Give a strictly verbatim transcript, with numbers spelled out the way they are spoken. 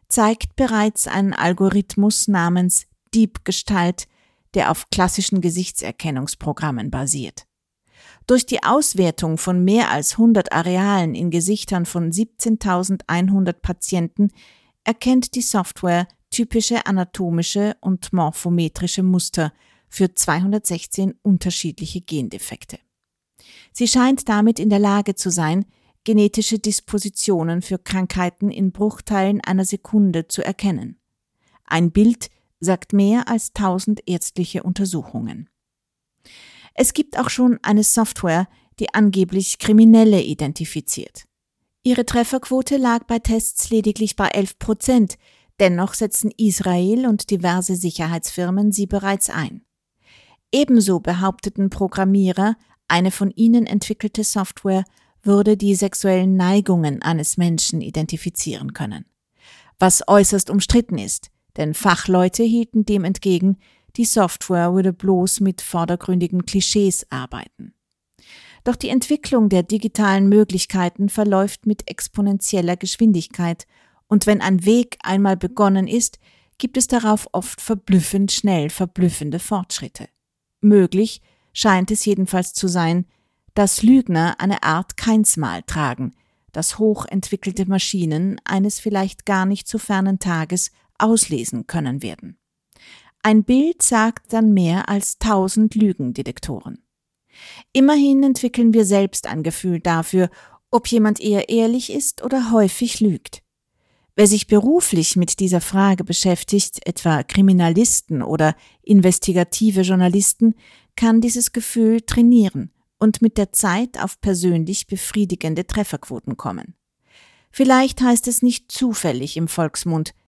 zeigt bereits ein Algorithmus namens Diebgestalt, der auf klassischen Gesichtserkennungsprogrammen basiert. Durch die Auswertung von mehr als hundert Arealen in Gesichtern von siebzehntausendeinhundert Patienten erkennt die Software typische anatomische und morphometrische Muster für zweihundertsechzehn unterschiedliche Gendefekte. Sie scheint damit in der Lage zu sein, genetische Dispositionen für Krankheiten in Bruchteilen einer Sekunde zu erkennen. Ein Bild sagt mehr als tausend ärztliche Untersuchungen. Es gibt auch schon eine Software, die angeblich Kriminelle identifiziert. Ihre Trefferquote lag bei Tests lediglich bei elf Prozent, dennoch setzen Israel und diverse Sicherheitsfirmen sie bereits ein. Ebenso behaupteten Programmierer, eine von ihnen entwickelte Software würde die sexuellen Neigungen eines Menschen identifizieren können. Was äußerst umstritten ist, denn Fachleute hielten dem entgegen, die Software würde bloß mit vordergründigen Klischees arbeiten. Doch die Entwicklung der digitalen Möglichkeiten verläuft mit exponentieller Geschwindigkeit und wenn ein Weg einmal begonnen ist, gibt es darauf oft verblüffend schnell verblüffende Fortschritte. Möglich scheint es jedenfalls zu sein, dass Lügner eine Art Keinsmal tragen, das hochentwickelte Maschinen eines vielleicht gar nicht so fernen Tages auslesen können werden. Ein Bild sagt dann mehr als tausend Lügendetektoren. Immerhin entwickeln wir selbst ein Gefühl dafür, ob jemand eher ehrlich ist oder häufig lügt. Wer sich beruflich mit dieser Frage beschäftigt, etwa Kriminalisten oder investigative Journalisten, kann dieses Gefühl trainieren und mit der Zeit auf persönlich befriedigende Trefferquoten kommen. Vielleicht heißt es nicht zufällig im Volksmund,